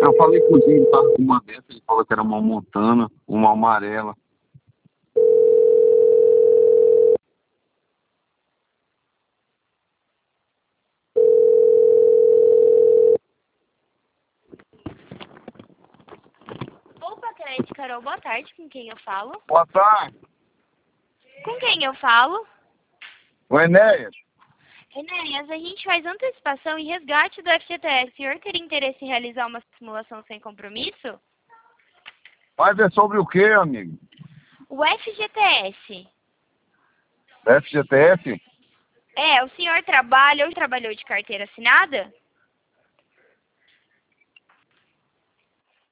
Eu falei com o Dinho, tava com uma dessa, ele falou que era uma Montana, uma amarela. Opa, Crédito, Carol, boa tarde, com quem eu falo? Boa tarde, Com quem eu falo? o Enéas. Enéas, a gente faz antecipação e resgate do FGTS. O senhor teria interesse em realizar uma simulação sem compromisso? Mas é sobre o que, amigo? O FGTS. FGTS? É, o senhor trabalha ou trabalhou de carteira assinada?